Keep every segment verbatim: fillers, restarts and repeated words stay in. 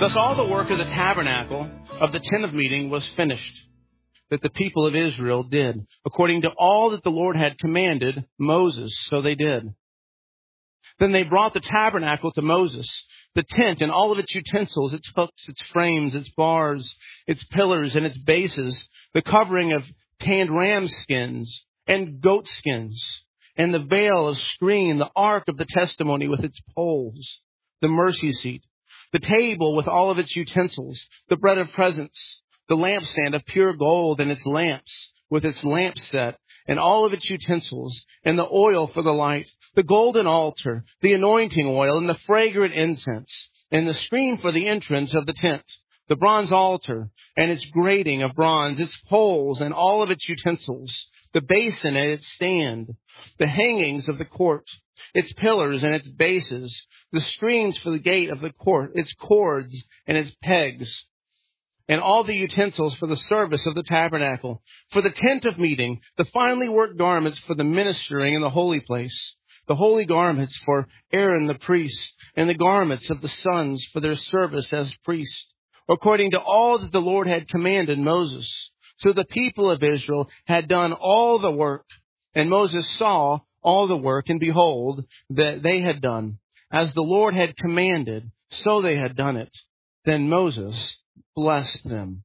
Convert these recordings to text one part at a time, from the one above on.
Thus all the work of the tabernacle of the tent of meeting was finished, that the people of Israel did, according to all that the Lord had commanded Moses, so they did. Then they brought the tabernacle to Moses, the tent and all of its utensils, its hooks, its frames, its bars, its pillars, and its bases, the covering of tanned ram skins and goat skins, and the veil of screen, the ark of the testimony with its poles, the mercy seat, the table with all of its utensils, the bread of presence, the lampstand of pure gold and its lamps with its lamp set and all of its utensils, and the oil for the light, the golden altar, the anointing oil, and the fragrant incense, and the screen for the entrance of the tent, the bronze altar and its grating of bronze, its poles and all of its utensils, the basin and its stand, the hangings of the court, its pillars and its bases, the screens for the gate of the court, its cords and its pegs, and all the utensils for the service of the tabernacle, for the tent of meeting, the finely worked garments for the ministering in the holy place, the holy garments for Aaron the priest, and the garments of the sons for their service as priests, according to all that the Lord had commanded Moses. So the people of Israel had done all the work, and Moses saw all the work, and behold, that they had done, as the Lord had commanded, so they had done it. Then Moses blessed them.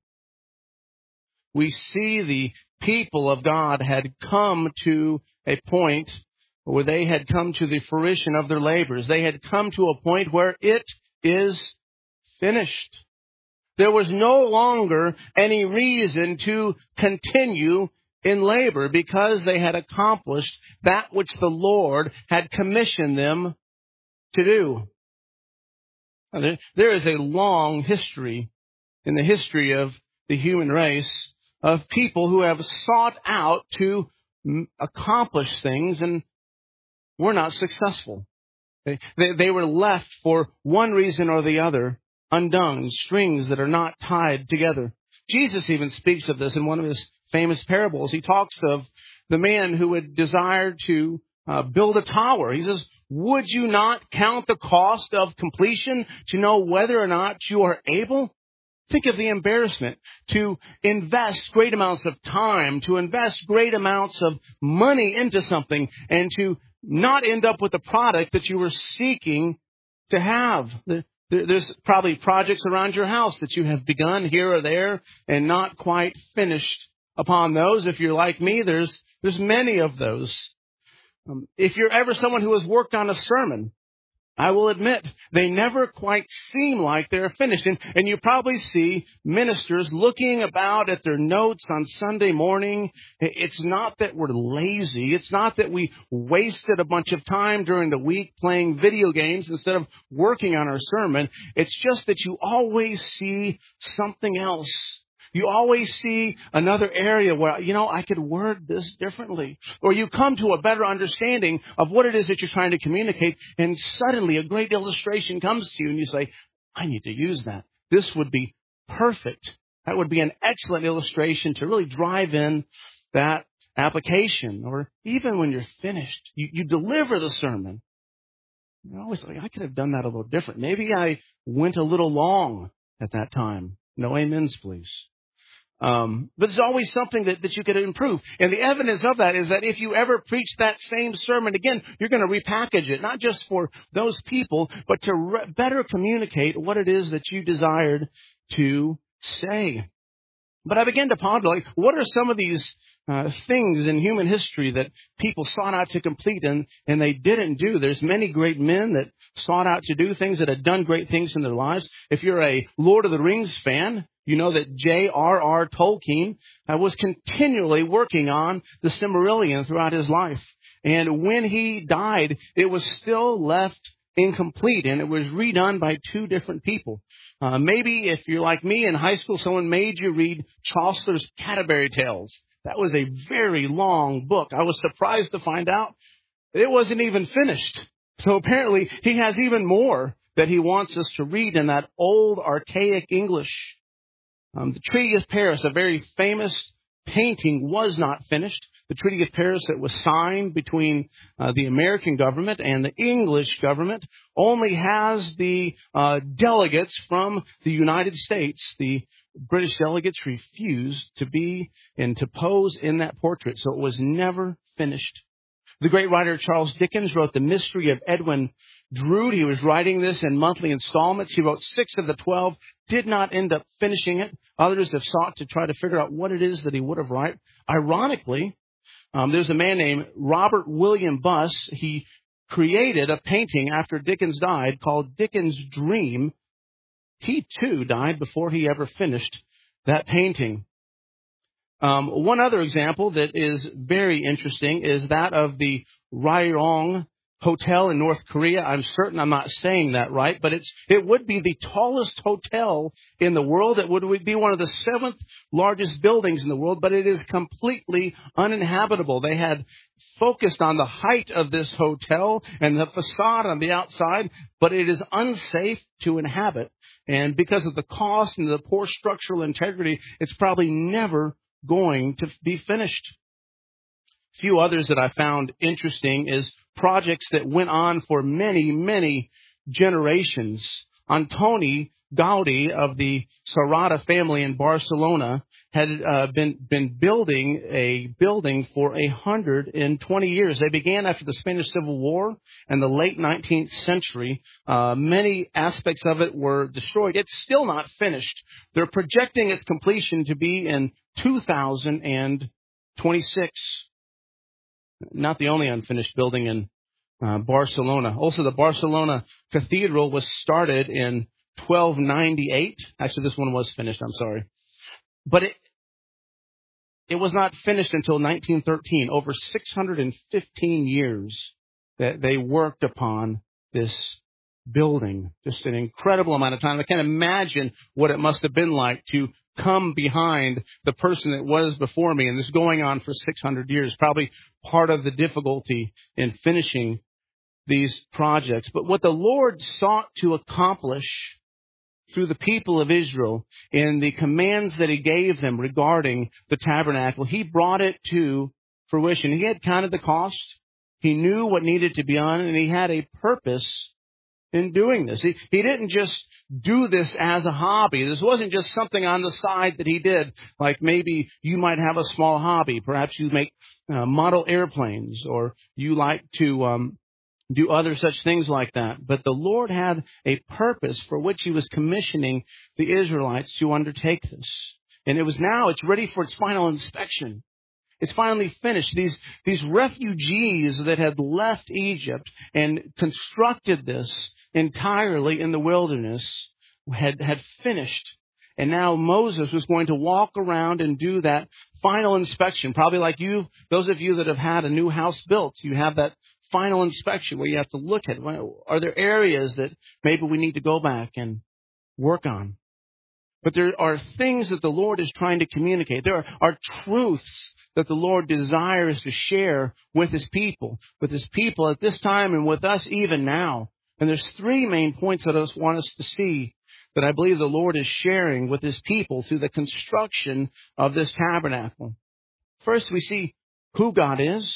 We see the people of God had come to a point where they had come to the fruition of their labors. They had come to a point where it is finished. There was no longer any reason to continue in labor because they had accomplished that which the Lord had commissioned them to do. There is a long history in the history of the human race of people who have sought out to accomplish things and were not successful. They, they, they were left for one reason or the other, undone, strings that are not tied together. Jesus even speaks of this in one of his famous parables. He talks of the man who would desire to uh, build a tower. He says, would you not count the cost of completion to know whether or not you are able? Think of the embarrassment to invest great amounts of time, to invest great amounts of money into something, and to not end up with the product that you were seeking to have. There's probably projects around your house that you have begun here or there and not quite finished upon those. If you're like me, there's there's many of those. Um, if you're ever someone who has worked on a sermon, I will admit, they never quite seem like they're finished. And, and you probably see ministers looking about at their notes on Sunday morning. It's not that we're lazy. It's not that we wasted a bunch of time during the week playing video games instead of working on our sermon. It's just that you always see something else. You always see another area where, you know, I could word this differently. Or you come to a better understanding of what it is that you're trying to communicate, and suddenly a great illustration comes to you and you say, I need to use that. This would be perfect. That would be an excellent illustration to really drive in that application. Or even when you're finished, you, you deliver the sermon. You're always like, I could have done that a little different. Maybe I went a little long at that time. No amens, please. Um, but there's always something that, that you could improve. And the evidence of that is that if you ever preach that same sermon again, you're going to repackage it, not just for those people, but to re- better communicate what it is that you desired to say. But I began to ponder, like, what are some of these uh, things in human history that people sought out to complete and, and they didn't do? There's many great men that sought out to do things, that had done great things in their lives. If you're a Lord of the Rings fan, you know that J R R Tolkien uh, was continually working on the Silmarillion throughout his life. And when he died, it was still left incomplete, and it was redone by two different people. Uh, maybe if you're like me in high school, someone made you read Chaucer's Canterbury Tales. That was a very long book. I was surprised to find out it wasn't even finished. So apparently he has even more that he wants us to read in that old archaic English. Um, the Treaty of Paris, a very famous painting, was not finished. the Treaty of Paris that was signed between uh, the American government and the English government only has the uh, delegates from the United States. The British delegates refused to be and to pose in that portrait, so it was never finished. The great writer Charles Dickens wrote The Mystery of Edwin Drood. He was writing this in monthly installments. He wrote six of the twelve, did not end up finishing it. Others have sought to try to figure out what it is that he would have written. Ironically, um, there's a man named Robert William Buss. He created a painting after Dickens died called Dickens' Dream. He, too, died before he ever finished that painting. Um, one other example that is very interesting is that of the Ryong Hotel in North Korea. I'm certain I'm not saying that right, but it's it would be the tallest hotel in the world. It would be one of the seventh largest buildings in the world, but it is completely uninhabitable. They had focused on the height of this hotel and the facade on the outside, but it is unsafe to inhabit. And because of the cost and the poor structural integrity, it's probably never going to be finished. A few others that I found interesting is projects that went on for many, many generations. Antoni Gaudi of the Sagrada family in Barcelona had uh, been been building a building for a hundred and twenty years. They began after the Spanish Civil War and the late nineteenth century. Uh, many aspects of it were destroyed. It's still not finished. They're projecting its completion to be in two thousand twenty-six. Not the only unfinished building in uh, Barcelona. Also, the Barcelona Cathedral was started in twelve ninety-eight. Actually, this one was finished. I'm sorry. But it it was not finished until nineteen thirteen. Over six hundred fifteen years that they worked upon this building. Just an incredible amount of time. I can't imagine what it must have been like to come behind the person that was before me, and this going on for six hundred years. Probably part of the difficulty in finishing these projects. But what the Lord sought to accomplish through the people of Israel in the commands that He gave them regarding the tabernacle, He brought it to fruition. He had counted the cost. He knew what needed to be done, and He had a purpose in doing this. He, he didn't just do this as a hobby. This wasn't just something on the side that He did. Like maybe you might have a small hobby. Perhaps you make uh, model airplanes, or you like to um, do other such things like that. But the Lord had a purpose for which He was commissioning the Israelites to undertake this. And it was now, it's ready for its final inspection. It's finally finished. These, these refugees that had left Egypt and constructed this entirely in the wilderness had, had finished. And now Moses was going to walk around and do that final inspection. Probably like you, those of you that have had a new house built, you have that final inspection where you have to look at, well, are there areas that maybe we need to go back and work on? But there are things that the Lord is trying to communicate. There are, are truths that the Lord desires to share with His people, with His people at this time and with us even now. And there's three main points that I just want us to see that I believe the Lord is sharing with His people through the construction of this tabernacle. First, we see who God is.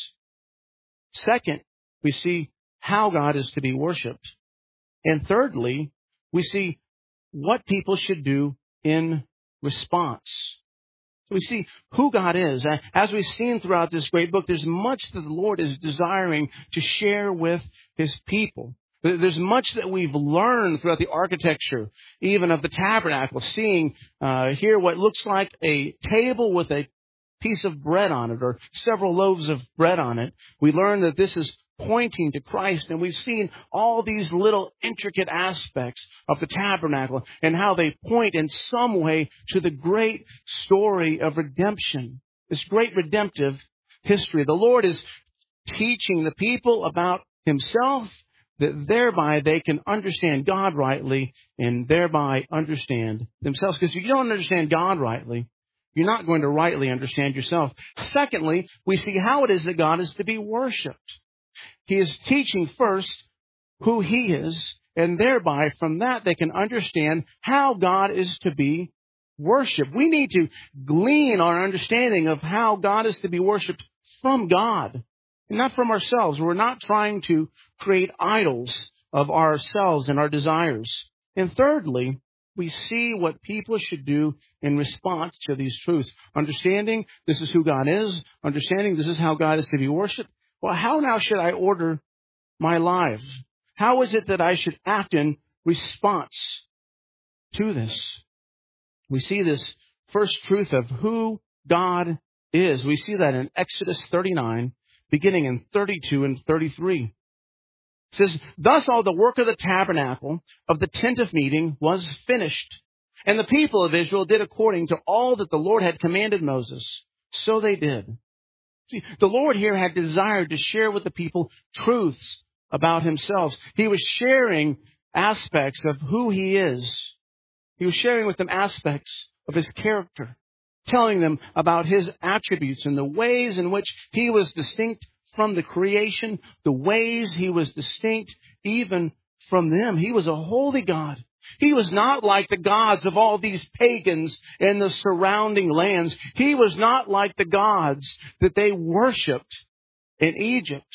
Second, we see how God is to be worshiped. And thirdly, we see what people should do in response. So we see who God is. As we've seen throughout this great book, there's much that the Lord is desiring to share with His people. There's much that we've learned throughout the architecture, even of the tabernacle, seeing uh, here what looks like a table with a piece of bread on it, or several loaves of bread on it. We learn that this is pointing to Christ, and we've seen all these little intricate aspects of the tabernacle and how they point in some way to the great story of redemption, this great redemptive history. The Lord is teaching the people about Himself, that thereby they can understand God rightly and thereby understand themselves. Because if you don't understand God rightly, you're not going to rightly understand yourself. Secondly, we see how it is that God is to be worshipped. He is teaching first who He is, and thereby from that they can understand how God is to be worshipped. We need to glean our understanding of how God is to be worshipped from God and not from ourselves. We're not trying to create idols of ourselves and our desires. And thirdly, we see what people should do in response to these truths. Understanding this is who God is. Understanding this is how God is to be worshiped. Well, how now should I order my lives? How is it that I should act in response to this? We see this first truth of who God is. We see that in Exodus thirty-nine, beginning in thirty-two and thirty-three. It says, thus all the work of the tabernacle of the tent of meeting was finished. And the people of Israel did according to all that the Lord had commanded Moses. So they did. See, the Lord here had desired to share with the people truths about himself. He was sharing aspects of who he is. He was sharing with them aspects of his character, telling them about his attributes and the ways in which he was distinct from the creation, the ways he was distinct even from them. He was a holy God. He was not like the gods of all these pagans in the surrounding lands. He was not like the gods that they worshipped in Egypt.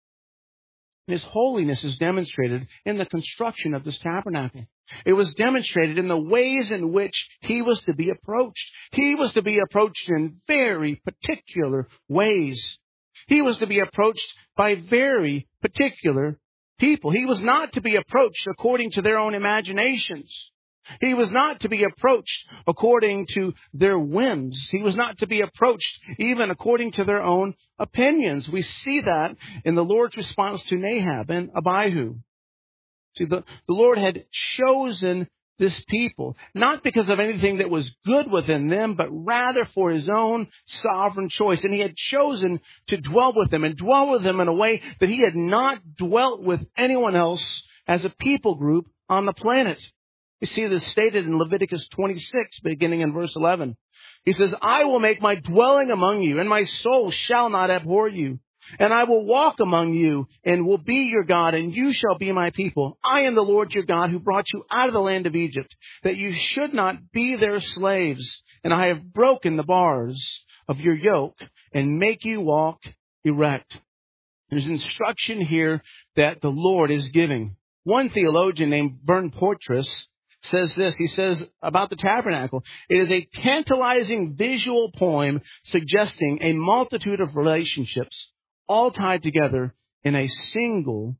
His holiness is demonstrated in the construction of this tabernacle. It was demonstrated in the ways in which he was to be approached. He was to be approached in very particular ways. He was to be approached by very particular people. He was not to be approached according to their own imaginations. He was not to be approached according to their whims. He was not to be approached even according to their own opinions. We see that in the Lord's response to Nahab and Abihu. See, the, the Lord had chosen this people, not because of anything that was good within them, but rather for his own sovereign choice. And he had chosen to dwell with them and dwell with them in a way that he had not dwelt with anyone else as a people group on the planet. You see this stated in Leviticus twenty-six, beginning in verse eleven. He says, I will make my dwelling among you, and my soul shall not abhor you. And I will walk among you and will be your God, and you shall be my people. I am the Lord your God who brought you out of the land of Egypt, that you should not be their slaves. And I have broken the bars of your yoke and make you walk erect. There's instruction here that the Lord is giving. One theologian named Vern Portress says this. He says about the tabernacle, it is a tantalizing visual poem suggesting a multitude of relationships all tied together in a single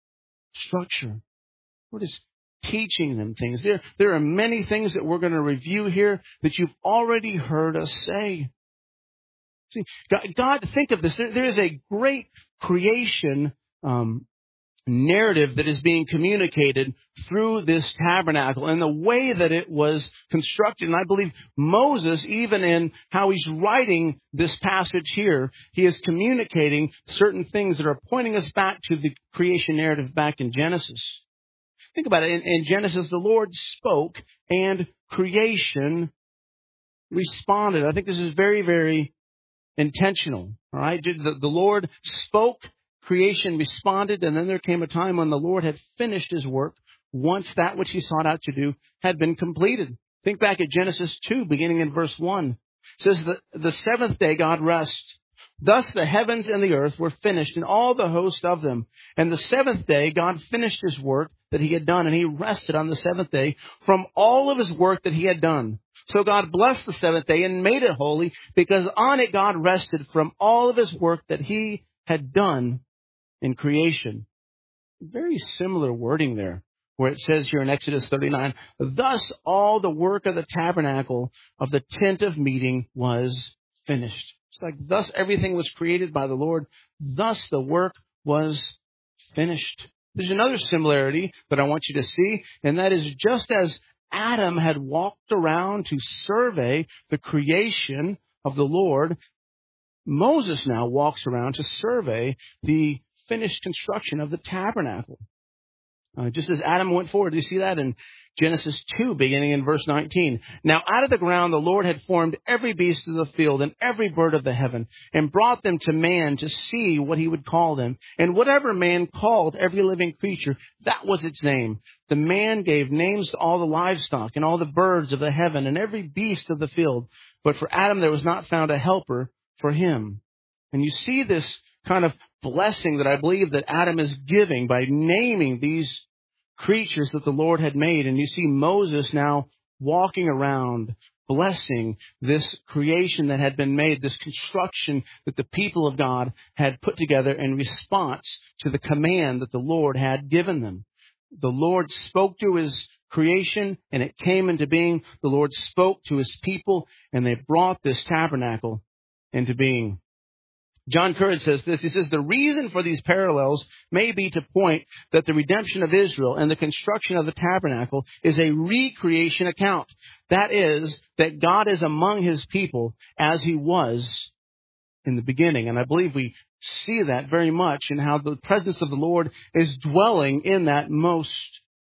structure. We're just teaching them things. There, there are many things that we're going to review here that you've already heard us say. See, God, God think of this. There, there is a great creation um, narrative that is being communicated through this tabernacle and the way that it was constructed. And I believe Moses, even in how he's writing this passage here, he is communicating certain things that are pointing us back to the creation narrative back in Genesis. Think about it. In, in Genesis, the Lord spoke and creation responded. I think this is very, very intentional. All right. The, the Lord spoke, creation responded, and then there came a time when the Lord had finished his work once that which he sought out to do had been completed. Think back at Genesis two, beginning in verse one. It says, the, the seventh day God rests. Thus the heavens and the earth were finished, and all the host of them. And the seventh day God finished his work that he had done, and he rested on the seventh day from all of his work that he had done. So God blessed the seventh day and made it holy, because on it God rested from all of his work that he had done in creation. Very similar wording there, where it says here in Exodus thirty-nine, thus all the work of the tabernacle of the tent of meeting was finished. It's like thus everything was created by the Lord. Thus the work was finished. There's another similarity that I want you to see, and that is just as Adam had walked around to survey the creation of the Lord, Moses now walks around to survey the finished construction of the tabernacle. Uh, just as Adam went forward, you see that in Genesis two, beginning in verse nineteen. Now out of the ground the Lord had formed every beast of the field and every bird of the heaven, and brought them to man to see what he would call them. And whatever man called every living creature, that was its name. The man gave names to all the livestock and all the birds of the heaven and every beast of the field. But for Adam there was not found a helper for him. And you see this kind of blessing that I believe that Adam is giving by naming these creatures that the Lord had made. And you see Moses now walking around, blessing this creation that had been made, this construction that the people of God had put together in response to the command that the Lord had given them. The Lord spoke to His creation, and it came into being. The Lord spoke to His people, and they brought this tabernacle into being. John Currid says this. He says, the reason for these parallels may be to point that the redemption of Israel and the construction of the tabernacle is a recreation account. That is, that God is among His people as He was in the beginning. And I believe we see that very much in how the presence of the Lord is dwelling in that most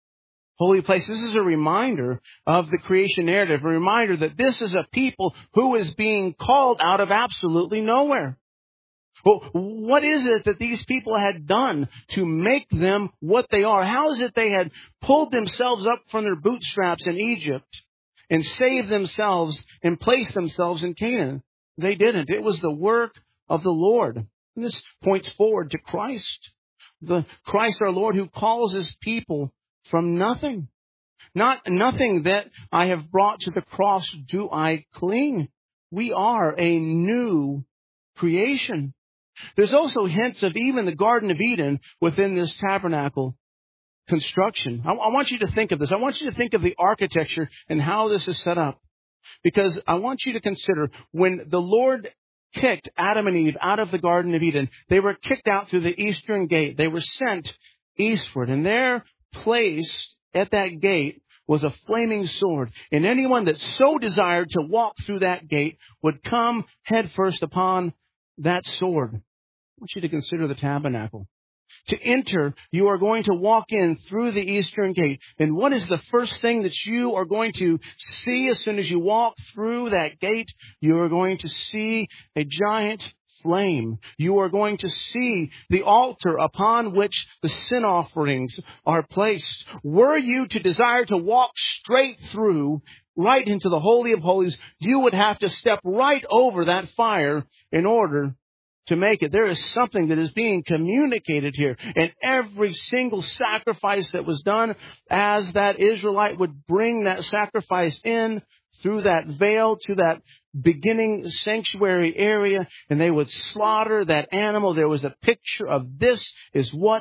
holy place. This is a reminder of the creation narrative, a reminder that this is a people who is being called out of absolutely nowhere. Well, what is it that these people had done to make them what they are? How is it they had pulled themselves up from their bootstraps in Egypt and saved themselves and placed themselves in Canaan? They didn't. It was the work of the Lord. And this points forward to Christ. The Christ our Lord who calls His people from nothing. Not nothing that I have brought to the cross do I cling. We are a new creation. There's also hints of even the Garden of Eden within this tabernacle construction. I, I want you to think of this. I want you to think of the architecture and how this is set up. Because I want you to consider when the Lord kicked Adam and Eve out of the Garden of Eden, they were kicked out through the eastern gate. They were sent eastward. And there placed at that gate was a flaming sword. And anyone that so desired to walk through that gate would come headfirst upon that sword. I want you to consider the tabernacle. To enter, you are going to walk in through the eastern gate. And what is the first thing that you are going to see as soon as you walk through that gate? You are going to see a giant flame. You are going to see the altar upon which the sin offerings are placed. Were you to desire to walk straight through, right into the Holy of Holies, you would have to step right over that fire in order to make it. There is something that is being communicated here. And every single sacrifice that was done as that Israelite would bring that sacrifice in through that veil to that beginning sanctuary area, and they would slaughter that animal. There was a picture of this is what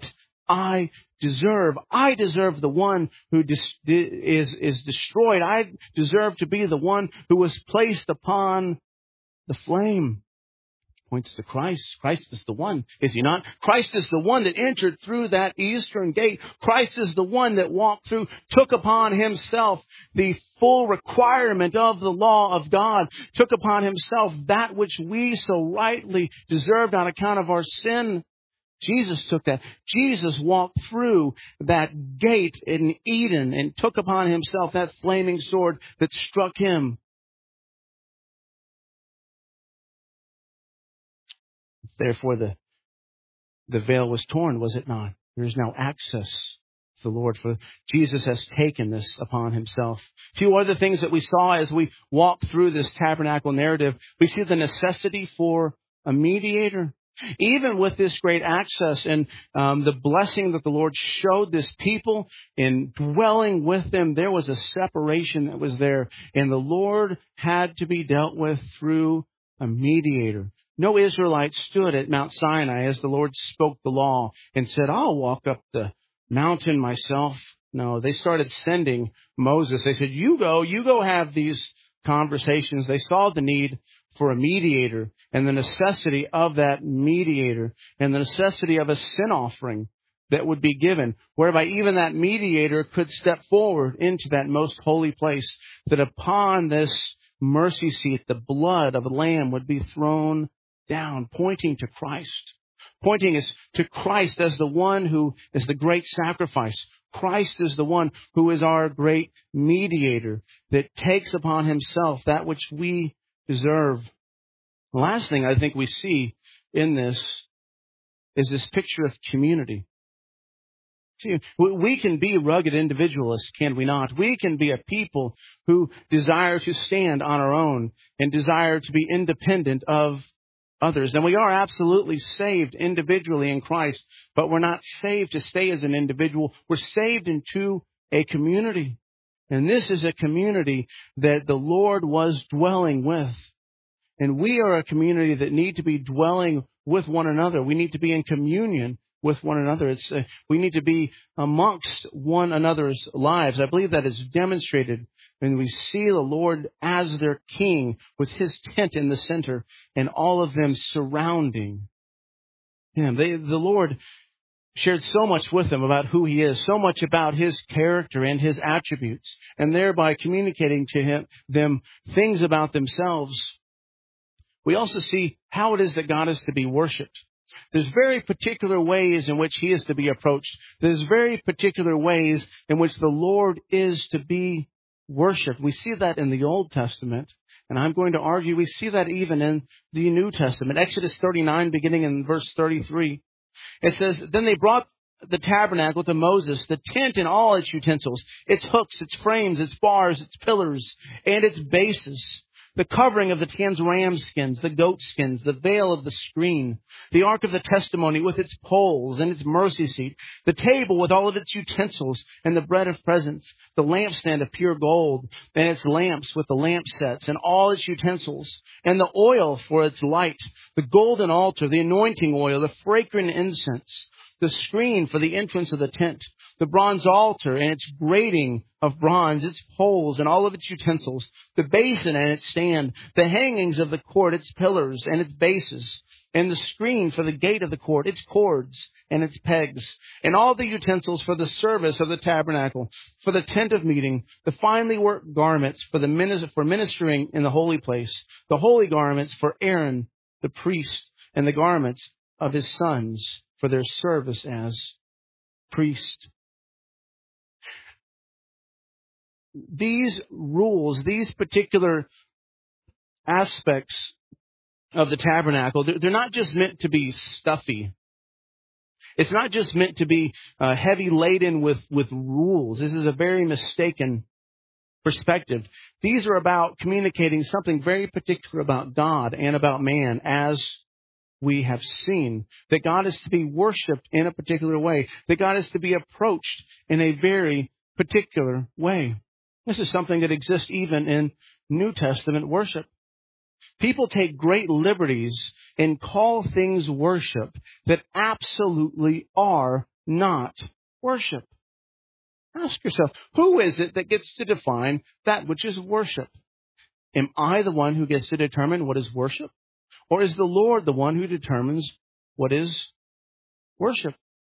I deserve. I deserve the one who dis- is, is destroyed. I deserve to be the one who was placed upon the flame. Points to Christ. Christ is the one, is He not? Christ is the one that entered through that eastern gate. Christ is the one that walked through, took upon Himself the full requirement of the law of God, took upon Himself that which we so rightly deserved on account of our sin. Jesus took that. Jesus walked through that gate in Eden and took upon Himself that flaming sword that struck Him. Therefore, the, the veil was torn, was it not? There is now access to the Lord, for Jesus has taken this upon Himself. A few other things that we saw as we walked through this tabernacle narrative. We see the necessity for a mediator. Even with this great access and um, the blessing that the Lord showed this people in dwelling with them, there was a separation that was there. And the Lord had to be dealt with through a mediator. No Israelite stood at Mount Sinai as the Lord spoke the law and said, I'll walk up the mountain myself. No, they started sending Moses. They said, you go, you go have these conversations. They saw the need for a mediator and the necessity of that mediator and the necessity of a sin offering that would be given, whereby even that mediator could step forward into that most holy place, that upon this mercy seat, the blood of a lamb would be thrown down, pointing to Christ. Pointing us to Christ as the one who is the great sacrifice. Christ is the one who is our great mediator that takes upon Himself that which we deserve. The last thing I think we see in this is this picture of community. See, we can be rugged individualists, can we not? We can be a people who desire to stand on our own and desire to be independent of others. And we are absolutely saved individually in Christ, but we're not saved to stay as an individual. We're saved into a community. And this is a community that the Lord was dwelling with. And we are a community that need to be dwelling with one another. We need to be in communion with one another. It's uh, we need to be amongst one another's lives. I believe that is demonstrated when we see the Lord as their king with his tent in the center and all of them surrounding him. They, the Lord shared so much with them about who he is, so much about his character and his attributes, and thereby communicating to him, them things about themselves. We also see how it is that God is to be worshiped. There's very particular ways in which he is to be approached. There's very particular ways in which the Lord is to be worshiped. We see that in the Old Testament, and I'm going to argue we see that even in the New Testament. Exodus thirty-nine, beginning in verse thirty-three, it says, "Then they brought the tabernacle to Moses, the tent and all its utensils, its hooks, its frames, its bars, its pillars, and its bases, the covering of the tens ram skins, the goat skins, the veil of the screen, the ark of the testimony with its poles and its mercy seat, the table with all of its utensils and the bread of presence, the lampstand of pure gold and its lamps with the lamp sets and all its utensils, and the oil for its light, the golden altar, the anointing oil, the fragrant incense, the screen for the entrance of the tent, the bronze altar and its grating of bronze, its poles and all of its utensils, the basin and its stand, the hangings of the court, its pillars and its bases, and the screen for the gate of the court, its cords and its pegs, and all the utensils for the service of the tabernacle, for the tent of meeting, the finely worked garments for the minister, for ministering in the holy place, the holy garments for Aaron the priest, and the garments of his sons for their service as priest." These rules, these particular aspects of the tabernacle, they're not just meant to be stuffy. It's not just meant to be uh, heavy laden with, with rules. This is a very mistaken perspective. These are about communicating something very particular about God and about man, as we have seen. That God is to be worshipped in a particular way. That God is to be approached in a very particular way. This is something that exists even in New Testament worship. People take great liberties and call things worship that absolutely are not worship. Ask yourself, who is it that gets to define that which is worship? Am I the one who gets to determine what is worship? Or is the Lord the one who determines what is worship?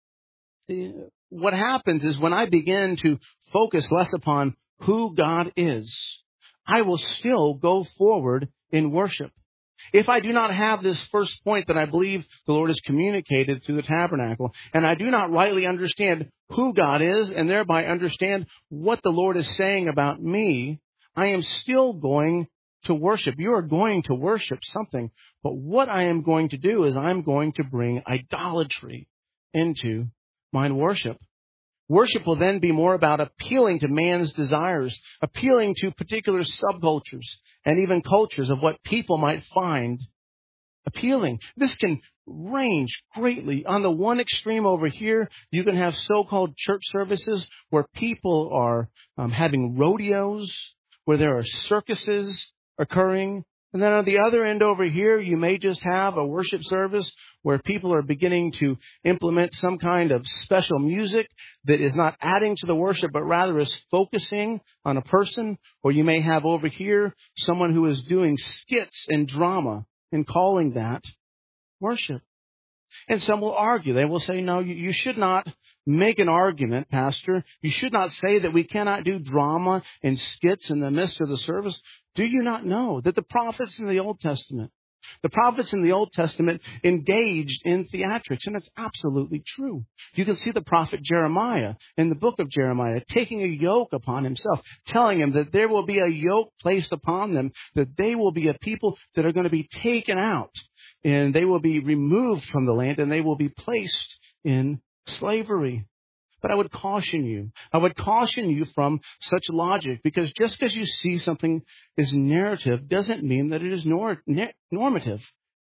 What happens is when I begin to focus less upon who God is, I will still go forward in worship. If I do not have this first point that I believe the Lord has communicated through the tabernacle, and I do not rightly understand who God is and thereby understand what the Lord is saying about me, I am still going to worship. You are going to worship something, but what I am going to do is I'm going to bring idolatry into my worship. Worship will then be more about appealing to man's desires, appealing to particular subcultures and even cultures of what people might find appealing. This can range greatly. On the one extreme over here, you can have so-called church services where people are um, having rodeos, where there are circuses occurring. And then on the other end over here, you may just have a worship service where people are beginning to implement some kind of special music that is not adding to the worship, but rather is focusing on a person. Or you may have over here someone who is doing skits and drama and calling that worship. And some will argue. They will say, no, you should not make an argument, Pastor. You should not say that we cannot do drama and skits in the midst of the service. Do you not know that the prophets in the Old Testament, the prophets in the Old Testament engaged in theatrics? And it's absolutely true. You can see the prophet Jeremiah in the book of Jeremiah taking a yoke upon himself, telling him that there will be a yoke placed upon them, that they will be a people that are going to be taken out, and they will be removed from the land, and they will be placed in slavery. But I would caution you. I would caution you from such logic, because just because you see something is narrative doesn't mean that it is nor- normative.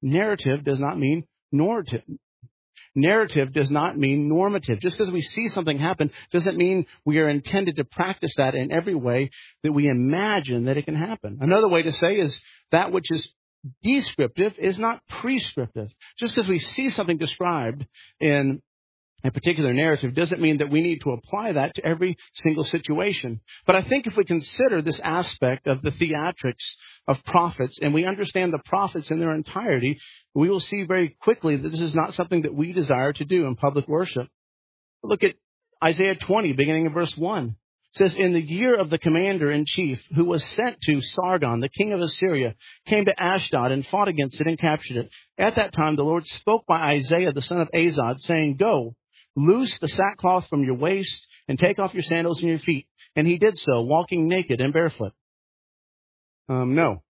narrative does not mean normative. Narrative does not mean normative. Just because we see something happen doesn't mean we are intended to practice that in every way that we imagine that it can happen. Another way to say is that which is descriptive is not prescriptive. Just because we see something described in a particular narrative doesn't mean that we need to apply that to every single situation. But I think if we consider this aspect of the theatrics of prophets and we understand the prophets in their entirety, we will see very quickly that this is not something that we desire to do in public worship. Look at Isaiah twenty, beginning in verse one. It says, in the year of the commander-in-chief who was sent to Sargon, the king of Assyria, came to Ashdod and fought against it and captured it. At that time, the Lord spoke by Isaiah, the son of Azod, saying, go, loose the sackcloth from your waist and take off your sandals and your feet. And he did so, walking naked and barefoot. Um, no.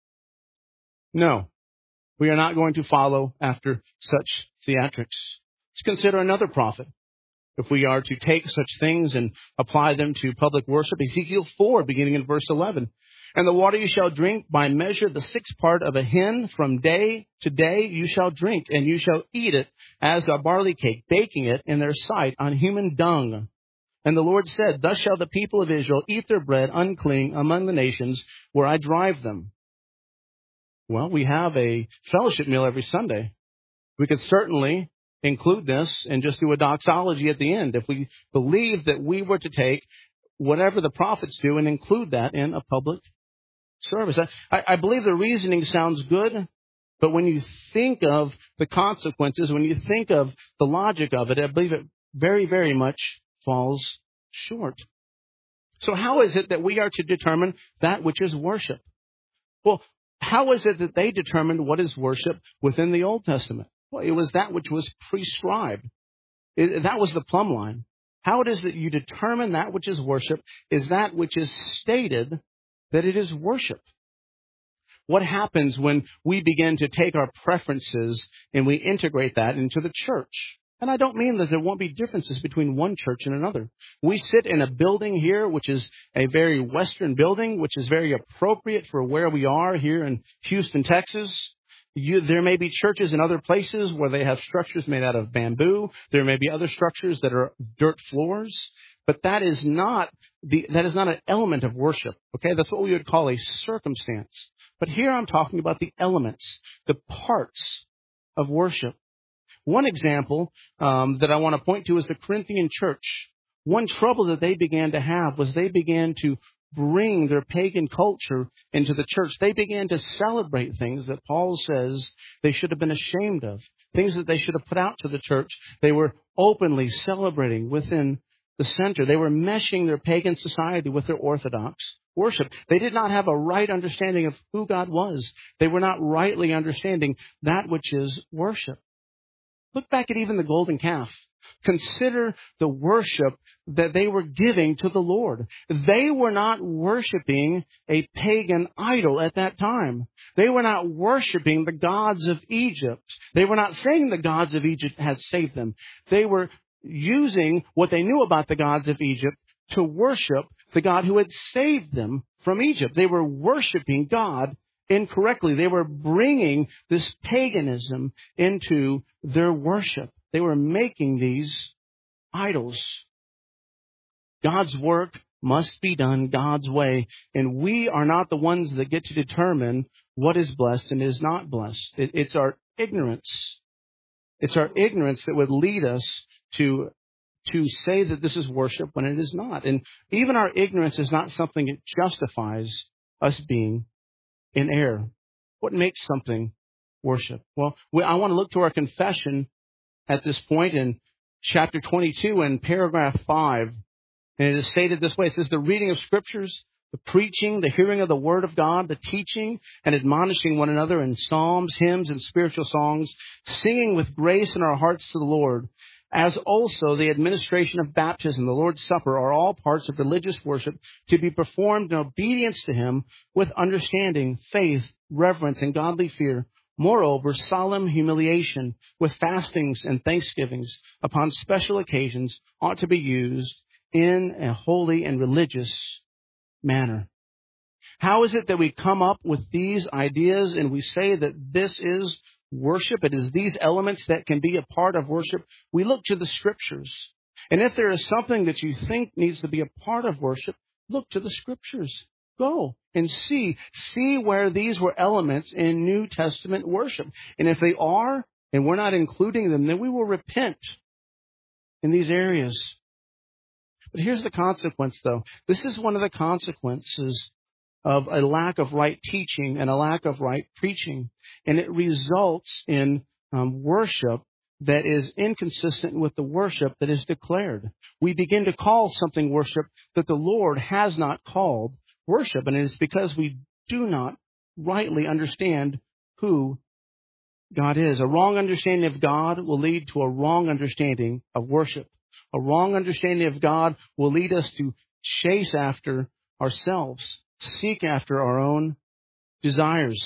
No. We are not going to follow after such theatrics. Let's consider another prophet. If we are to take such things and apply them to public worship, Ezekiel four, beginning in verse eleven. And the water you shall drink by measure the sixth part of a hin from day to day you shall drink, and you shall eat it as a barley cake, baking it in their sight on human dung. And the Lord said, thus shall the people of Israel eat their bread unclean among the nations where I drive them. Well, we have a fellowship meal every Sunday. We could certainly include this and just do a doxology at the end if we believe that we were to take whatever the prophets do and include that in a public service. I, I believe the reasoning sounds good, but when you think of the consequences, when you think of the logic of it, I believe it very, very much falls short. So how is it that we are to determine that which is worship? Well, how is it that they determined what is worship within the Old Testament? Well, it was that which was prescribed. It, that was the plumb line. How it is that you determine that which is worship is that which is stated that it is worship. What happens when we begin to take our preferences and we integrate that into the church? And I don't mean that there won't be differences between one church and another. We sit in a building here, which is a very Western building, which is very appropriate for where we are here in Houston, Texas. You, there may be churches in other places where they have structures made out of bamboo. There may be other structures that are dirt floors. But that is not the, that is not an element of worship. Okay, that's what we would call a circumstance. But here I'm talking about the elements, the parts of worship. One example um, that I want to point to is the Corinthian church. One trouble that they began to have was they began to bring their pagan culture into the church. They began to celebrate things that Paul says they should have been ashamed of, things that they should have put out to the church. They were openly celebrating within the center. They were meshing their pagan society with their Orthodox worship. They did not have a right understanding of who God was. They were not rightly understanding that which is worship. Look back at even the golden calf. Consider the worship that they were giving to the Lord. They were not worshiping a pagan idol at that time. They were not worshiping the gods of Egypt. They were not saying the gods of Egypt had saved them. They were using what they knew about the gods of Egypt to worship the God who had saved them from Egypt. They were worshiping God incorrectly. They were bringing this paganism into their worship. They were making these idols. God's work must be done God's way, and we are not the ones that get to determine what is blessed and is not blessed. It, it's our ignorance. It's our ignorance that would lead us to to say that this is worship when it is not. And even our ignorance is not something that justifies us being in error. What makes something worship? Well, we, I want to look to our confession at this point in chapter twenty-two and paragraph five. And it is stated this way. It says, the reading of scriptures, the preaching, the hearing of the word of God, the teaching and admonishing one another in psalms, hymns, and spiritual songs, singing with grace in our hearts to the Lord, as also the administration of baptism, the Lord's Supper, are all parts of religious worship to be performed in obedience to Him with understanding, faith, reverence, and godly fear. Moreover, solemn humiliation with fastings and thanksgivings upon special occasions ought to be used in a holy and religious manner. How is it that we come up with these ideas and we say that this is worship, it is these elements that can be a part of worship, we look to the Scriptures. And if there is something that you think needs to be a part of worship, look to the Scriptures. Go and see. See where these were elements in New Testament worship. And if they are, and we're not including them, then we will repent in these areas. But here's the consequence, though. This is one of the consequences of a lack of right teaching and a lack of right preaching. And it results in um, worship that is inconsistent with the worship that is declared. We begin to call something worship that the Lord has not called worship. And it is because we do not rightly understand who God is. A wrong understanding of God will lead to a wrong understanding of worship. A wrong understanding of God will lead us to chase after ourselves, seek after our own desires.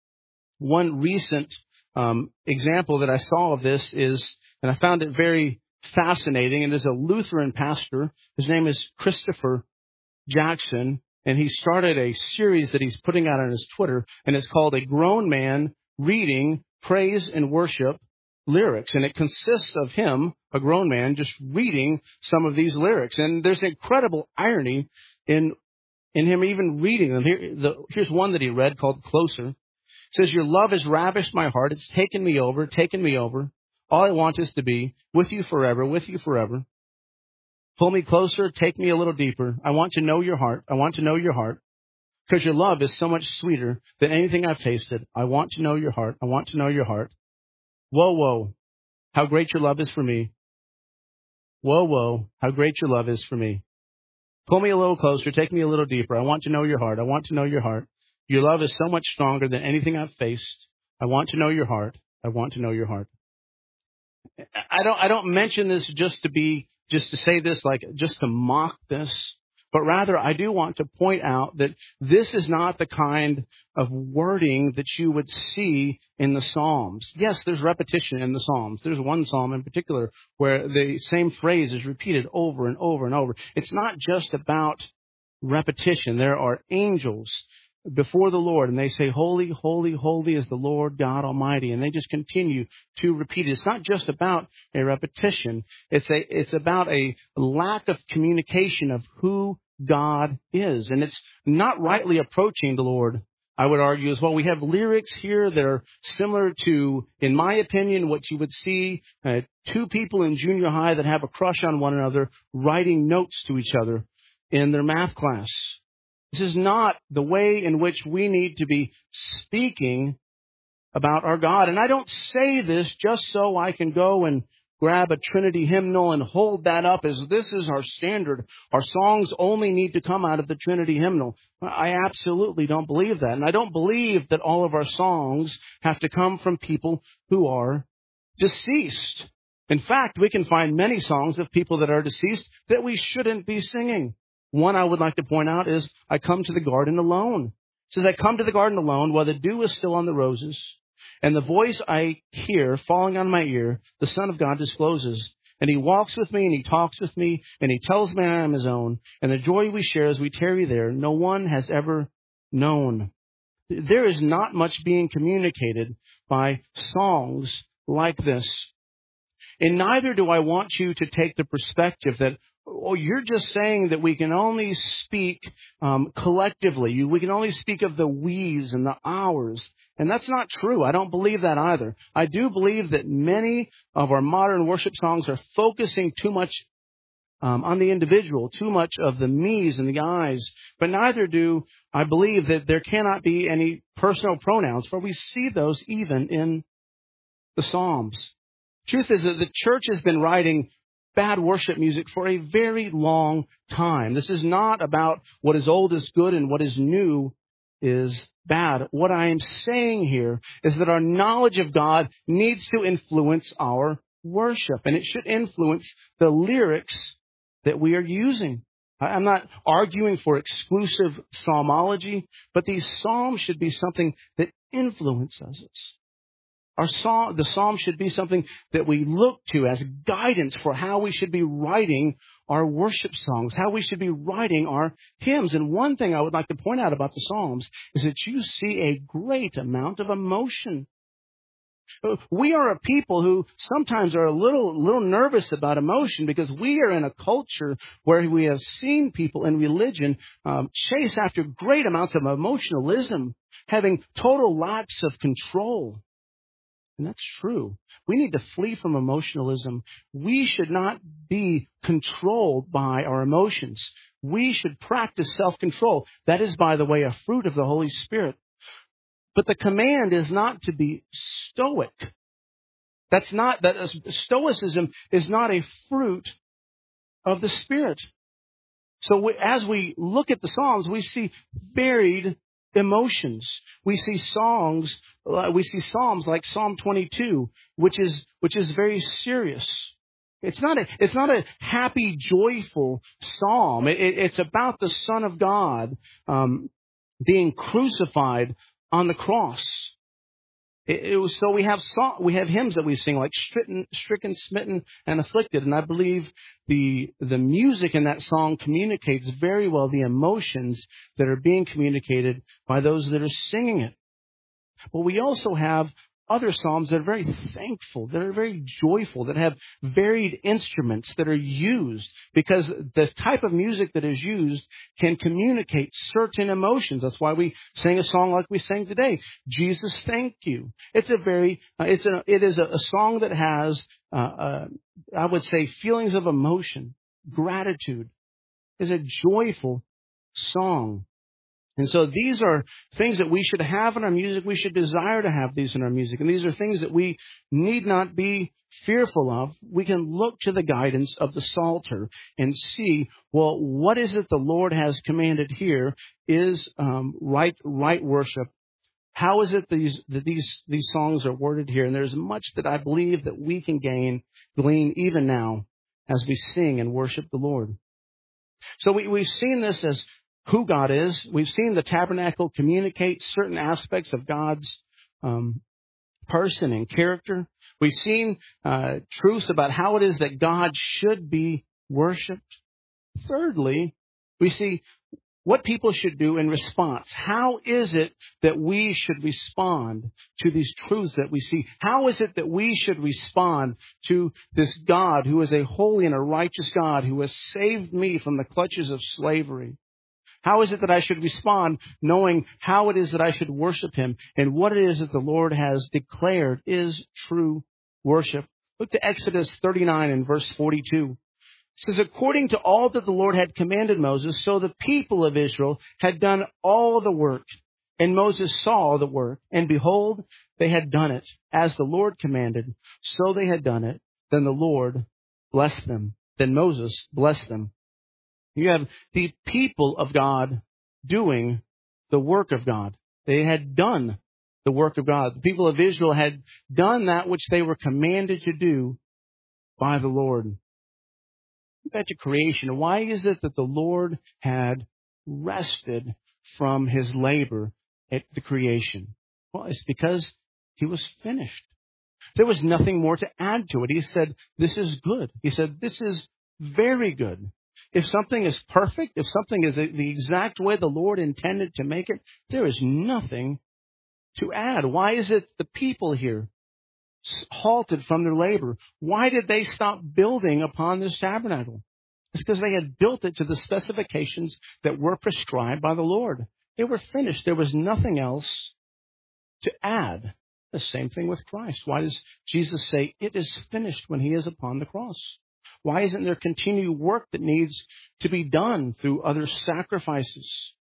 One recent um, example that I saw of this is, and I found it very fascinating, and is a Lutheran pastor. His name is Christopher Jackson, and he started a series that he's putting out on his Twitter, and it's called A Grown Man Reading Praise and Worship Lyrics. And it consists of him, a grown man, just reading some of these lyrics. And there's incredible irony in in him even reading them. Here, the, here's one that he read called Closer. It says, your love has ravished my heart. It's taken me over, taken me over. All I want is to be with you forever, with you forever. Pull me closer, take me a little deeper. I want to know your heart. I want to know your heart. Because your love is so much sweeter than anything I've tasted. I want to know your heart. I want to know your heart. Whoa, whoa, how great your love is for me. Whoa, whoa, how great your love is for me. Pull me a little closer, take me a little deeper. I want to know your heart. I want to know your heart. Your love is so much stronger than anything I've faced. I want to know your heart. I want to know your heart. I don't, I don't mention this just to be, just to say this, like, just to mock this. But rather, I do want to point out that this is not the kind of wording that you would see in the Psalms. Yes, there's repetition in the Psalms. There's one Psalm in particular where the same phrase is repeated over and over and over. It's not just about repetition. There are angels before the Lord, and they say, holy, holy, holy is the Lord God Almighty. And they just continue to repeat it. It's not just about a repetition. It's a, it's about a lack of communication of who God is. And it's not rightly approaching the Lord, I would argue, as well. We have lyrics here that are similar to, in my opinion, what you would see uh, two people in junior high that have a crush on one another writing notes to each other in their math class. This is not the way in which we need to be speaking about our God. And I don't say this just so I can go and grab a Trinity hymnal and hold that up as this is our standard. Our songs only need to come out of the Trinity hymnal. I absolutely don't believe that. And I don't believe that all of our songs have to come from people who are deceased. In fact, we can find many songs of people that are deceased that we shouldn't be singing. One I would like to point out is, I come to the garden alone. It says, I come to the garden alone while the dew is still on the roses. And the voice I hear falling on my ear, the Son of God discloses. And he walks with me and he talks with me and he tells me I am his own. And the joy we share as we tarry there, no one has ever known. There is not much being communicated by songs like this. And neither do I want you to take the perspective that, oh, you're just saying that we can only speak um, collectively. We can only speak of the we's and the ours. And that's not true. I don't believe that either. I do believe that many of our modern worship songs are focusing too much um, on the individual, too much of the me's and the I's. But neither do I believe that there cannot be any personal pronouns, for we see those even in the Psalms. Truth is that the church has been writing bad worship music for a very long time. This is not about what is old is good and what is new is bad. What I am saying here is that our knowledge of God needs to influence our worship, and it should influence the lyrics that we are using. I'm not arguing for exclusive psalmology, but these psalms should be something that influences us. Our psalm, the psalm should be something that we look to as guidance for how we should be writing our worship songs, how we should be writing our hymns. And one thing I would like to point out about the Psalms is that you see a great amount of emotion. We are a people who sometimes are a little, little nervous about emotion because we are in a culture where we have seen people in religion um, chase after great amounts of emotionalism, having total lacks of control. And that's true. We need to flee from emotionalism. We should not be controlled by our emotions. We should practice self-control. That is, by the way, a fruit of the Holy Spirit. But the command is not to be stoic. That's not, that stoicism is not a fruit of the Spirit. So we, as we look at the Psalms, we see varied emotions. We see songs, uh, we see Psalms like Psalm twenty-two, which is, which is very serious. It's not a, it's not a happy, joyful psalm. It, it, it's about the Son of God, um, being crucified on the cross. It, it was, so we have song, we have hymns that we sing like stricken, stricken, smitten, and afflicted. And I believe the the music in that song communicates very well the emotions that are being communicated by those that are singing it. But we also have other psalms that are very thankful, that are very joyful, that have varied instruments that are used, because the type of music that is used can communicate certain emotions. That's why we sing a song like we sang today, Jesus, Thank You. It's a very, uh, it's a, it is a, a song that has, uh, uh, I would say, feelings of emotion, gratitude. It's a joyful song. And so these are things that we should have in our music. We should desire to have these in our music. And these are things that we need not be fearful of. We can look to the guidance of the Psalter and see, well, what is it the Lord has commanded here is um, right right worship. How is it these, that these, these songs are worded here? And there's much that I believe that we can gain, glean even now as we sing and worship the Lord. So we, we've seen this as who God is. We've seen the tabernacle communicate certain aspects of God's um, person and character. We've seen uh, truths about how it is that God should be worshipped. Thirdly, we see what people should do in response. How is it that we should respond to these truths that we see? How is it that we should respond to this God who is a holy and a righteous God who has saved me from the clutches of slavery? How is it that I should respond knowing how it is that I should worship him and what it is that the Lord has declared is true worship? Look to Exodus thirty-nine and verse forty-two. It says, according to all that the Lord had commanded Moses, so the people of Israel had done all the work. And Moses saw the work, and behold, they had done it as the Lord commanded. So they had done it. Then the Lord blessed them. Then Moses blessed them. You have the people of God doing the work of God. They had done the work of God. The people of Israel had done that which they were commanded to do by the Lord. Back to creation. Why is it that the Lord had rested from his labor at the creation? Well, it's because he was finished. There was nothing more to add to it. He said, this is good. He said, this is very good. If something is perfect, if something is the exact way the Lord intended to make it, there is nothing to add. Why is it the people here halted from their labor? Why did they stop building upon this tabernacle? It's because they had built it to the specifications that were prescribed by the Lord. They were finished. There was nothing else to add. The same thing with Christ. Why does Jesus say it is finished when he is upon the cross? Why isn't there continued work that needs to be done through other sacrifices?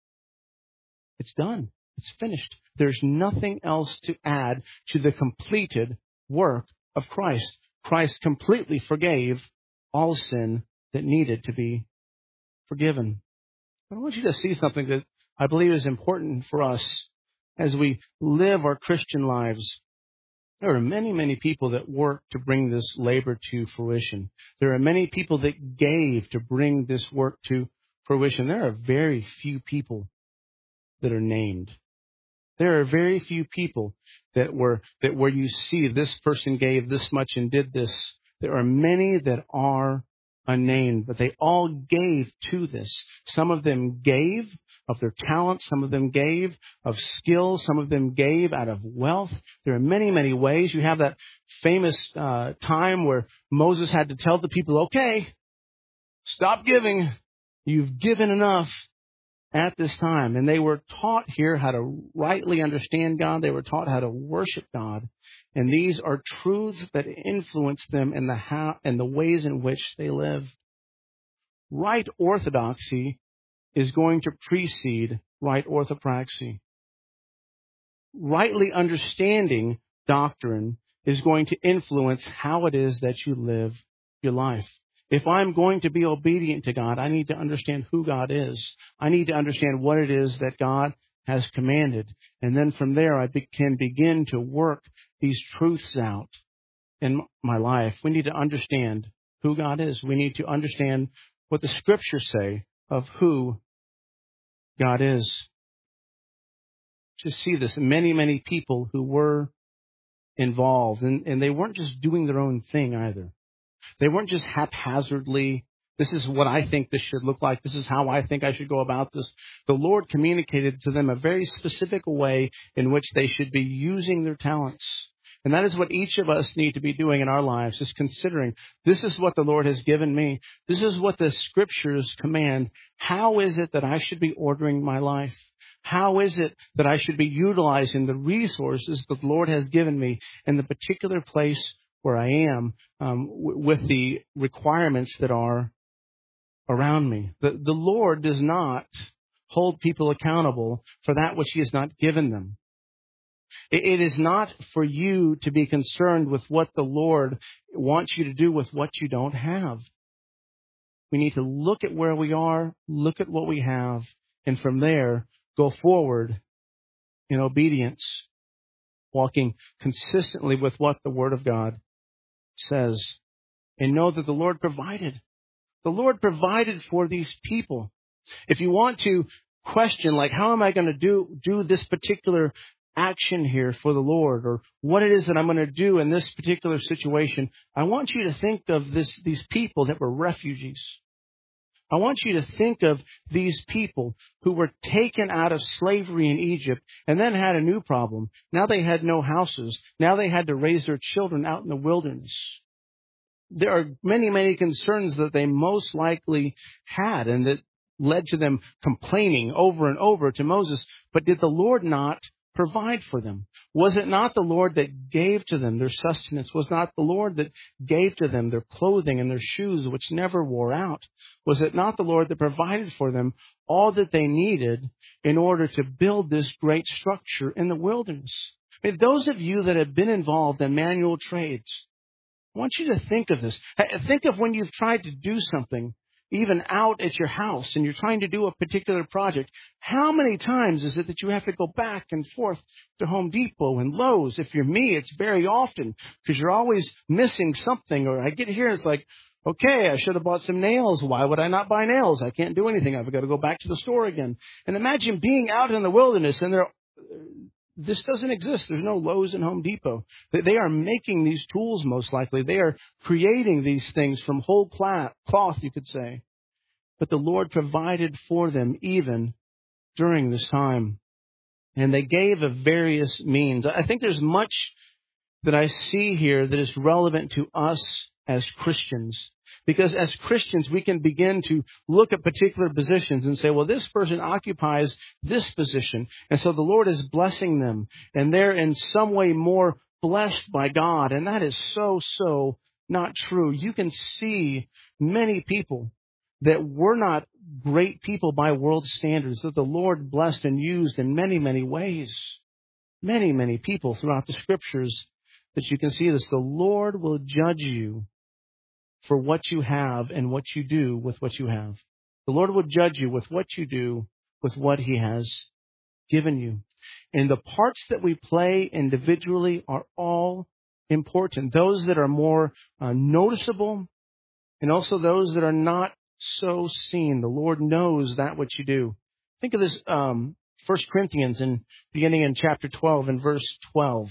It's done. It's finished. There's nothing else to add to the completed work of Christ. Christ completely forgave all sin that needed to be forgiven. I want you to see something that I believe is important for us as we live our Christian lives. There are many, many people that work to bring this labor to fruition. There are many people that gave to bring this work to fruition. There are very few people that are named. There are very few people that were that where you see this person gave this much and did this. There are many that are unnamed, but they all gave to this. Some of them gave of their talents. Some of them gave of skill. Some of them gave out of wealth. There are many, many ways. You have that famous uh, time where Moses had to tell the people, okay, stop giving. You've given enough at this time. And they were taught here how to rightly understand God. They were taught how to worship God. And these are truths that influence them in the how and the ways in which they live. Right orthodoxy is going to precede right orthopraxy. Rightly understanding doctrine is going to influence how it is that you live your life. If I'm going to be obedient to God, I need to understand who God is. I need to understand what it is that God has commanded. And then from there, I be- can begin to work these truths out in my life. We need to understand who God is. We need to understand what the Scriptures say of who God is. Just see this. Many, many people who were involved, and, and they weren't just doing their own thing either. They weren't just haphazardly, this is what I think this should look like. This is how I think I should go about this. The Lord communicated to them a very specific way in which they should be using their talents. And that is what each of us need to be doing in our lives, is considering, this is what the Lord has given me. This is what the Scriptures command. How is it that I should be ordering my life? How is it that I should be utilizing the resources that the Lord has given me in the particular place where I am, um, w- with the requirements that are around me? The, the Lord does not hold people accountable for that which He has not given them. It, it is not for you to be concerned with what the Lord wants you to do with what you don't have. We need to look at where we are, look at what we have, and from there, go forward in obedience, walking consistently with what the Word of God says, and know that the Lord provided. The Lord provided for these people. If you want to question, like, how am I going to do, do this particular action here for the Lord, or what it is that I'm going to do in this particular situation, I want you to think of this, these people that were refugees. I want you to think of these people who were taken out of slavery in Egypt and then had a new problem. Now they had no houses. Now they had to raise their children out in the wilderness. There are many, many concerns that they most likely had and that led to them complaining over and over to Moses. But did the Lord not provide for them? Was it not the Lord that gave to them their sustenance? Was not the Lord that gave to them their clothing and their shoes, which never wore out? Was it not the Lord that provided for them all that they needed in order to build this great structure in the wilderness? I mean, those of you that have been involved in manual trades, I want you to think of this. Think of when you've tried to do something, even out at your house, and you're trying to do a particular project. How many times is it that you have to go back and forth to Home Depot and Lowe's? If you're me, it's very often, because you're always missing something. Or I get here, it's like, okay, I should have bought some nails. Why would I not buy nails? I can't do anything. I've got to go back to the store again. And imagine being out in the wilderness, and there, this doesn't exist. There's no Lowe's and Home Depot. They are making these tools, most likely. They are creating these things from whole cloth, you could say. But the Lord provided for them even during this time. And they gave of various means. I think there's much that I see here that is relevant to us as Christians. Because as Christians, we can begin to look at particular positions and say, well, this person occupies this position. And so the Lord is blessing them. And they're in some way more blessed by God. And that is so, so not true. You can see many people that were not great people by world standards, that the Lord blessed and used in many, many ways. Many, many people throughout the Scriptures that you can see this. The Lord will judge you for what you have and what you do with what you have. The Lord will judge you with what you do with what He has given you. And the parts that we play individually are all important. Those that are more uh, noticeable, and also those that are not so seen. The Lord knows that what you do. Think of this, um, First Corinthians, in beginning in chapter twelve and verse twelve.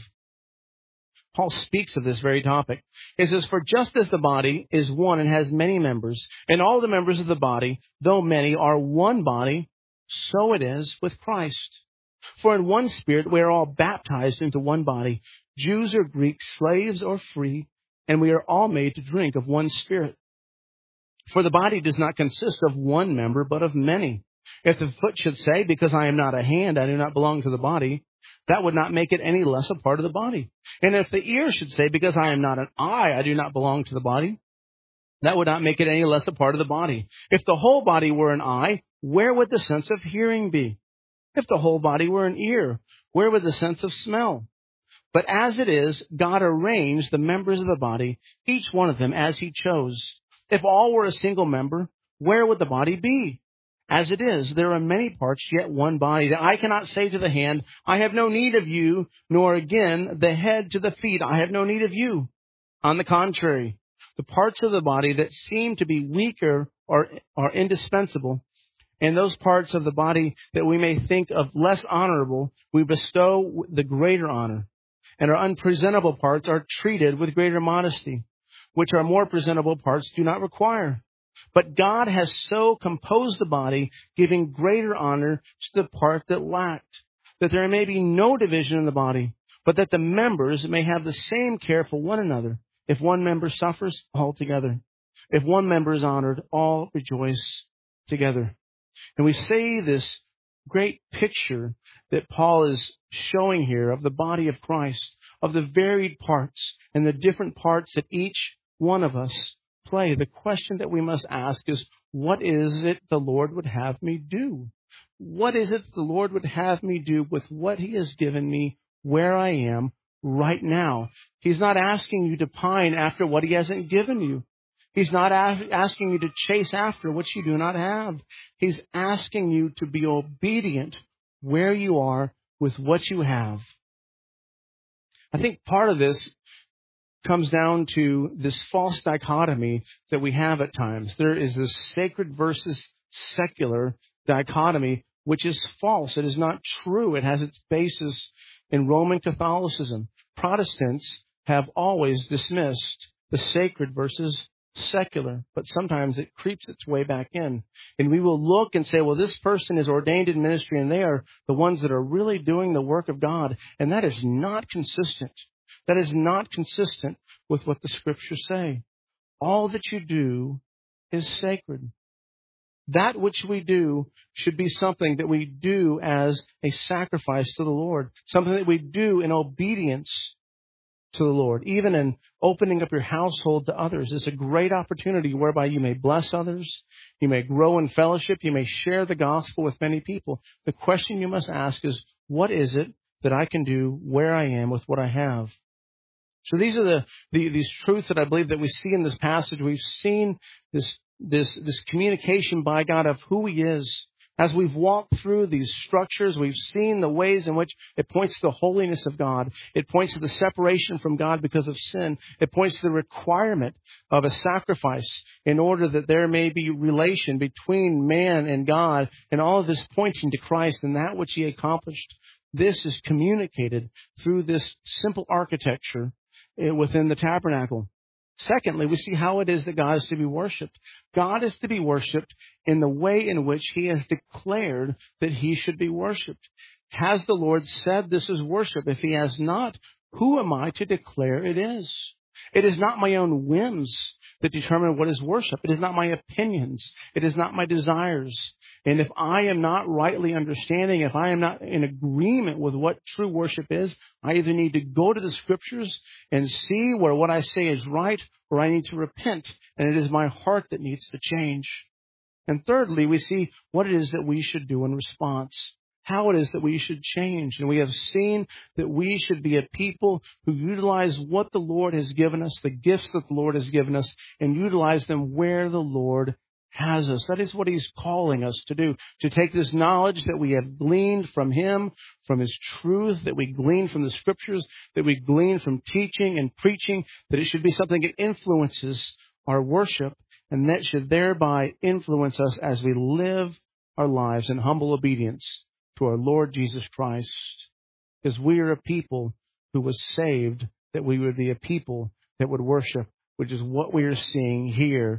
Paul speaks of this very topic. He says, for just as the body is one and has many members, and all the members of the body, though many, are one body, so it is with Christ. For in one Spirit we are all baptized into one body, Jews or Greeks, slaves or free, and we are all made to drink of one Spirit. For the body does not consist of one member, but of many. If the foot should say, because I am not a hand, I do not belong to the body, that would not make it any less a part of the body. And if the ear should say, because I am not an eye, I do not belong to the body, that would not make it any less a part of the body. If the whole body were an eye, where would the sense of hearing be? If the whole body were an ear, where would the sense of smell? But as it is, God arranged the members of the body, each one of them as he chose. If all were a single member, where would the body be? As it is, there are many parts, yet one body. That I cannot say to the hand, I have no need of you, nor again the head to the feet, I have no need of you. On the contrary, the parts of the body that seem to be weaker are, are indispensable, and those parts of the body that we may think of less honorable, we bestow the greater honor. And our unpresentable parts are treated with greater modesty, which our more presentable parts do not require. But God has so composed the body, giving greater honor to the part that lacked, that there may be no division in the body, but that the members may have the same care for one another. If one member suffers, all together. If one member is honored, all rejoice together. And we see this great picture that Paul is showing here of the body of Christ, of the varied parts and the different parts that each one of us play. The question that we must ask is, what is it the Lord would have me do? What is it the Lord would have me do with what he has given me where I am right now? He's not asking you to pine after what he hasn't given you. He's not asking you to chase after what you do not have. He's asking you to be obedient where you are with what you have. I think part of this comes down to this false dichotomy that we have at times. There is this sacred versus secular dichotomy, which is false. It is not true. It has its basis in Roman Catholicism. Protestants have always dismissed the sacred versus secular, but sometimes it creeps its way back in. And we will look and say, well, this person is ordained in ministry and they are the ones that are really doing the work of God. And that is not consistent. That is not consistent with what the scriptures say. All that you do is sacred. That which we do should be something that we do as a sacrifice to the Lord, something that we do in obedience to the Lord. Even in opening up your household to others is a great opportunity whereby you may bless others, you may grow in fellowship, you may share the gospel with many people. The question you must ask is, what is it that I can do where I am with what I have? So these are the, the these truths that I believe that we see in this passage. We've seen this this this communication by God of who He is. As we've walked through these structures, we've seen the ways in which it points to the holiness of God. It points to the separation from God because of sin. It points to the requirement of a sacrifice in order that there may be relation between man and God, and all of this pointing to Christ and that which He accomplished. This is communicated through this simple architecture within the tabernacle. Secondly, we see how it is that God is to be worshipped. God is to be worshipped in the way in which He has declared that He should be worshipped. Has the Lord said this is worship? If He has not, who am I to declare it is? It is not my own whims that determine what is worship. It is not my opinions. It is not my desires. And if I am not rightly understanding, if I am not in agreement with what true worship is, I either need to go to the scriptures and see where what I say is right, or I need to repent. And it is my heart that needs to change. And thirdly, we see what it is that we should do in response. How it is that we should change. And we have seen that we should be a people who utilize what the Lord has given us, the gifts that the Lord has given us, and utilize them where the Lord has us. That is what He's calling us to do, to take this knowledge that we have gleaned from Him, from His truth, that we glean from the scriptures, that we glean from teaching and preaching, that it should be something that influences our worship, and that should thereby influence us as we live our lives in humble obedience to our Lord Jesus Christ. Because we are a people who was saved, that we would be a people that would worship, which is what we are seeing here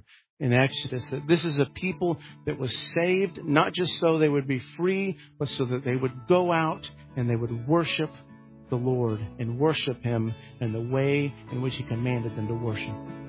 in Exodus, that this is a people that was saved, not just so they would be free, but so that they would go out and they would worship the Lord and worship Him in the way in which He commanded them to worship.